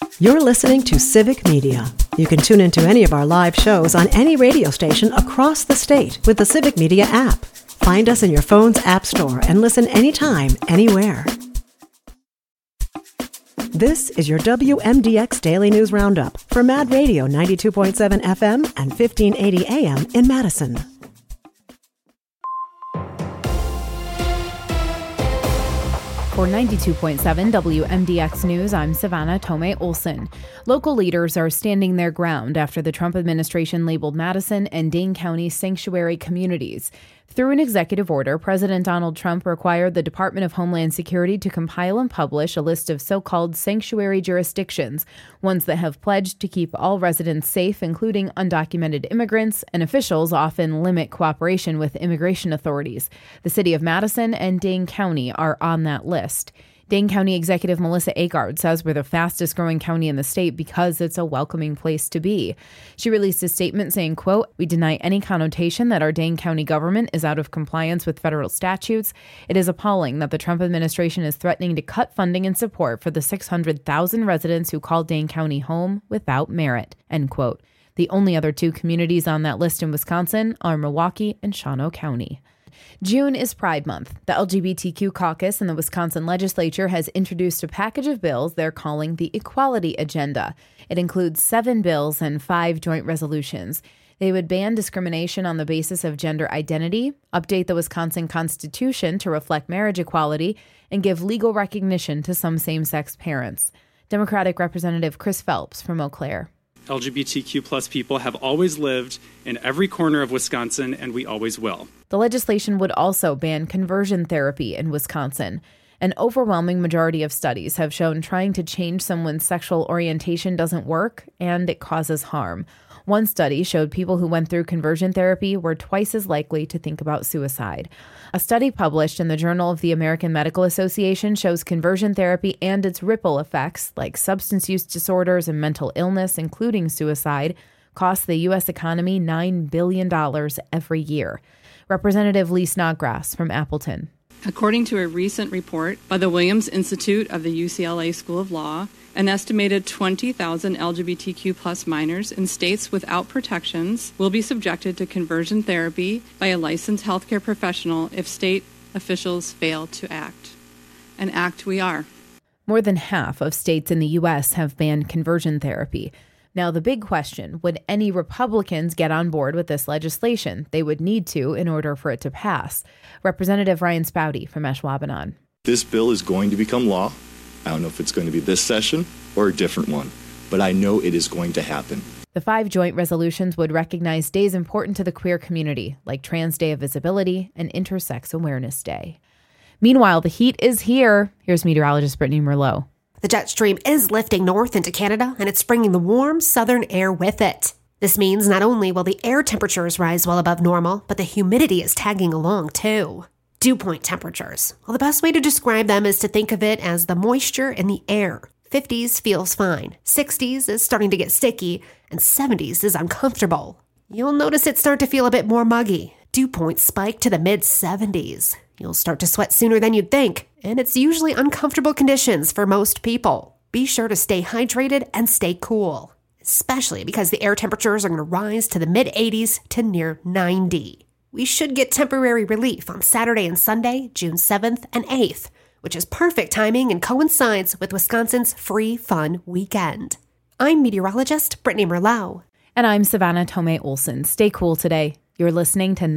You're listening to Civic Media. You can tune into any of our live shows on any radio station across the state with the Civic Media app. Find us in your phone's app store and listen anytime, anywhere. This is your WMDX Daily News Roundup for Mad Radio 92.7 FM and 1580 AM in Madison. For 92.7 WMDX News, I'm Savannah Tomei Olson. Local leaders are standing their ground after the Trump administration labeled Madison and Dane County sanctuary communities. Through an executive order, President Donald Trump required the Department of Homeland Security to compile and publish a list of so-called sanctuary jurisdictions, ones that have pledged to keep all residents safe, including undocumented immigrants, and officials often limit cooperation with immigration authorities. The city of Madison and Dane County are on that list. Dane County Executive Melissa Agard says we're the fastest growing county in the state because it's a welcoming place to be. She released a statement saying, quote, "We deny any connotation that our Dane County government is out of compliance with federal statutes. It is appalling that the Trump administration is threatening to cut funding and support for the 600,000 residents who call Dane County home without merit," end quote. The only other two communities on that list in Wisconsin are Milwaukee and Shawano County. June is Pride Month. The LGBTQ caucus in the Wisconsin legislature has introduced a package of bills they're calling the Equality Agenda. It includes 7 bills and 5 joint resolutions. They would ban discrimination on the basis of gender identity, update the Wisconsin Constitution to reflect marriage equality, and give legal recognition to some same-sex parents. Democratic Representative Chris Phelps from Eau Claire. LGBTQ plus people have always lived in every corner of Wisconsin, and we always will. The legislation would also ban conversion therapy in Wisconsin. An overwhelming majority of studies have shown trying to change someone's sexual orientation doesn't work, and it causes harm. One study showed people who went through conversion therapy were twice as likely to think about suicide. A study published in the Journal of the American Medical Association shows conversion therapy and its ripple effects, like substance use disorders and mental illness, including suicide, cost the U.S. economy $9 billion every year. Representative Lee Snodgrass from Appleton. According to a recent report by the Williams Institute of the UCLA School of Law, an estimated 20,000 LGBTQ plus minors in states without protections will be subjected to conversion therapy by a licensed healthcare professional if state officials fail to act. And act we are. More than half of states in the U.S. have banned conversion therapy. Now, the big question, would any Republicans get on board with this legislation? They would need to in order for it to pass. Representative Ryan Spouty from Ashwaubenon. This bill is going to become law. I don't know if it's going to be this session or a different one, but I know it is going to happen. The 5 joint resolutions would recognize days important to the queer community, like Trans Day of Visibility and Intersex Awareness Day. Meanwhile, the heat is here. Here's meteorologist Brittany Merlot. The jet stream is lifting north into Canada, and it's bringing the warm southern air with it. This means not only will the air temperatures rise well above normal, but the humidity is tagging along too. Dew point temperatures. Well, the best way to describe them is to think of it as the moisture in the air. 50s feels fine, 60s is starting to get sticky, and 70s is uncomfortable. You'll notice it start to feel a bit more muggy. Dew points spike to the mid-70s. You'll start to sweat sooner than you'd think, and it's usually uncomfortable conditions for most people. Be sure to stay hydrated and stay cool, especially because the air temperatures are going to rise to the mid-80s to near 90. We should get temporary relief on Saturday and Sunday, June 7th and 8th, which is perfect timing and coincides with Wisconsin's Free Fun Weekend. I'm meteorologist Brittany Merlot. And I'm Savannah Tomei Olson. Stay cool today. You're listening to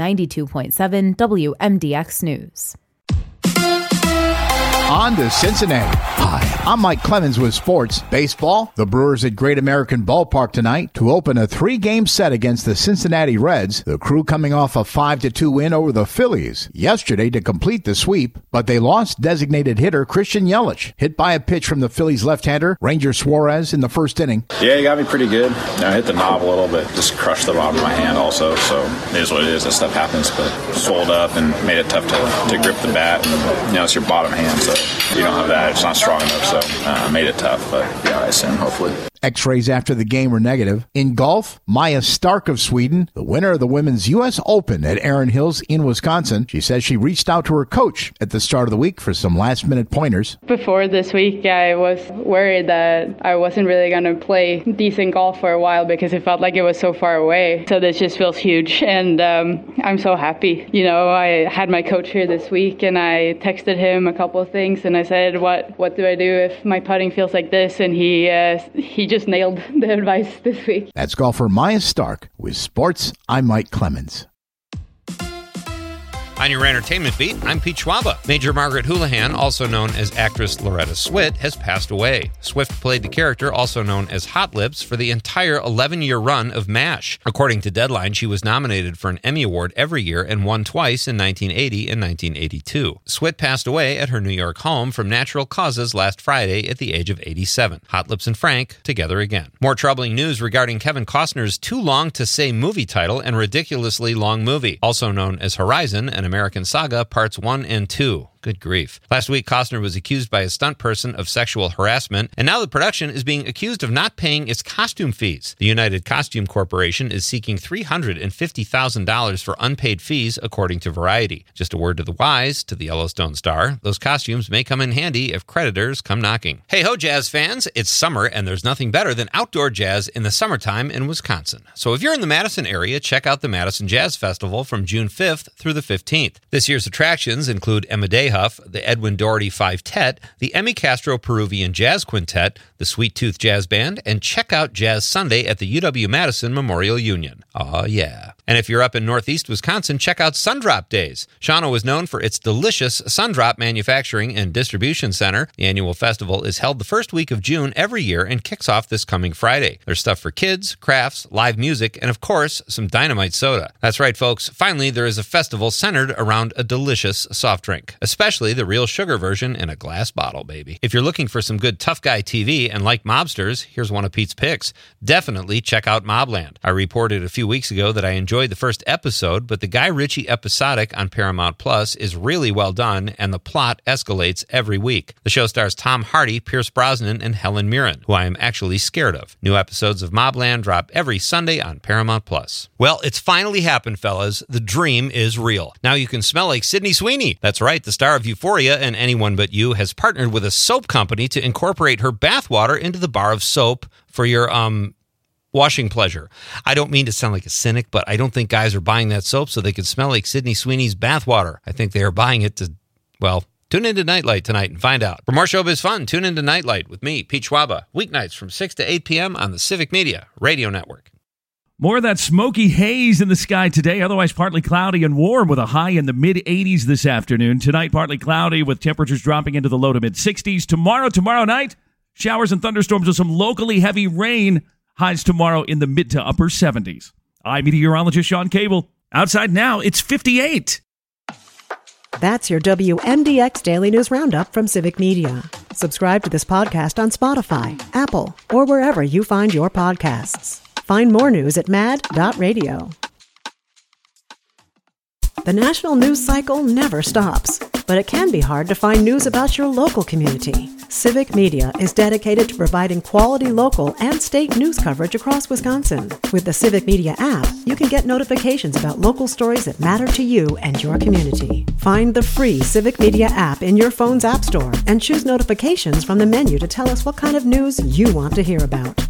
92.7 WMDX News. On to Cincinnati. Hi, I'm Mike Clemens with Sports Baseball. The Brewers at Great American Ballpark tonight to open a 3-game set against the Cincinnati Reds. The Crew coming off a 5-2 win over the Phillies yesterday to complete the sweep, but they lost designated hitter Christian Yelich, hit by a pitch from the Phillies left-hander Ranger Suarez in the first inning. Yeah, he got me pretty good. I hit the knob a little bit, just crushed the bottom of my hand also, so it is what it is. That stuff happens, but swelled up and made it tough to grip the bat. And, it's your bottom hand, so you don't have that. It's not strong enough, so made it tough, but yeah, I assume hopefully. X-rays after the game were negative. In golf, Maja Stark of Sweden, the winner of the Women's U.S. Open at Erin Hills in Wisconsin. She says she reached out to her coach at the start of the week for some last-minute pointers. Before this week, I was worried that I wasn't really going to play decent golf for a while because it felt like it was so far away. So this just feels huge, and I'm so happy. You know, I had my coach here this week, and I texted him a couple of things, and I said, what do I do if my putting feels like this? And he just nailed the advice this week. That's golfer Maja Stark. With sports, I'm Mike Clemens. On your entertainment beat, I'm Pete Schwaba. Major Margaret Houlihan, also known as actress Loretta Swit, has passed away. Swift played the character, also known as Hot Lips, for the entire 11-year run of MASH. According to Deadline, she was nominated for an Emmy Award every year and won twice in 1980 and 1982. Swit passed away at her New York home from natural causes last Friday at the age of 87. Hot Lips and Frank together again. More troubling news regarding Kevin Costner's too long to say movie title and ridiculously long movie, also known as Horizon, an American Saga Parts 1 and 2. Good grief. Last week, Costner was accused by a stunt person of sexual harassment, and now the production is being accused of not paying its costume fees. The United Costume Corporation is seeking $350,000 for unpaid fees, according to Variety. Just a word to the wise, to the Yellowstone star, those costumes may come in handy if creditors come knocking. Hey-ho, jazz fans! It's summer, and there's nothing better than outdoor jazz in the summertime in Wisconsin. So if you're in the Madison area, check out the Madison Jazz Festival from June 5th through the 15th. This year's attractions include Emma Day Huff, the Edwin Doherty Five-Tet, the Emmy Castro Peruvian Jazz Quintet, the Sweet Tooth Jazz Band, and check out Jazz Sunday at the UW-Madison Memorial Union. Aw, yeah. And if you're up in northeast Wisconsin, check out Sundrop Days. Shawano is known for its delicious Sundrop Manufacturing and Distribution Center. The annual festival is held the first week of June every year and kicks off this coming Friday. There's stuff for kids, crafts, live music, and of course, some dynamite soda. That's right, folks. Finally, there is a festival centered around a delicious soft drink, especially the real sugar version in a glass bottle, baby. If you're looking for some good tough guy TV and like mobsters, here's one of Pete's picks. Definitely check out Mobland. I reported a few weeks ago that I enjoyed the first episode, but the Guy Ritchie episodic on Paramount Plus is really well done, and the plot escalates every week. The show stars Tom Hardy, Pierce Brosnan, and Helen Mirren, who I am actually scared of. New episodes of Mobland drop every Sunday on Paramount Plus. Well, it's finally happened, fellas. The dream is real. Now you can smell like Sydney Sweeney. That's right, the star of Euphoria and Anyone But You has partnered with a soap company to incorporate her bathwater into the bar of soap for your, washing pleasure. I don't mean to sound like a cynic, but I don't think guys are buying that soap so they can smell like Sydney Sweeney's bathwater. I think they are buying it to, well, tune into Nightlight tonight and find out. For more showbiz fun, tune into Nightlight with me, Pete Schwaba, weeknights from 6 to 8 p.m. on the Civic Media Radio Network. More of that smoky haze in the sky today, otherwise partly cloudy and warm with a high in the mid-80s this afternoon. Tonight, partly cloudy with temperatures dropping into the low to mid-60s. Tomorrow night, showers and thunderstorms with some locally heavy rain. Highs tomorrow in the mid to upper 70s. I'm meteorologist Sean Cable. Outside now, it's 58. That's your WMDX Daily News Roundup from Civic Media. Subscribe to this podcast on Spotify, Apple, or wherever you find your podcasts. Find more news at mad.radio. The national news cycle never stops, but it can be hard to find news about your local community. Civic Media is dedicated to providing quality local and state news coverage across Wisconsin. With the Civic Media app, you can get notifications about local stories that matter to you and your community. Find the free Civic Media app in your phone's app store and choose notifications from the menu to tell us what kind of news you want to hear about.